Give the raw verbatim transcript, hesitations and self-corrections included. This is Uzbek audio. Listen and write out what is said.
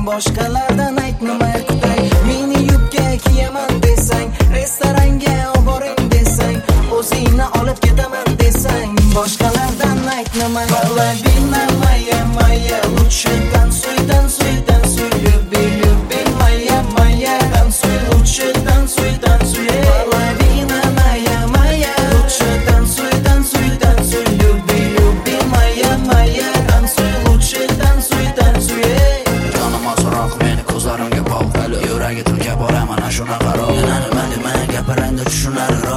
boshqalardan aytmay kutay. Meni yubka kiyaman desang, restoranga olib boring desang, o'zingni olib ketaman desang, boshqalardan aytmay Половина моя, моя, лучше танцуй, танцуй, танцуй, люби, люби, моя, моя, танцуй, лучше танцуй, танцуй, половина моя, моя, лучше танцуй, танцуй, танцуй, люби, люби, моя, моя, танцуй, лучше танцуй, танцуy. Jonim ozroq meni ko'zlarimga bog', yuragi tilga boraman shunaqa roq. Yana nima dema gapirangda tushunar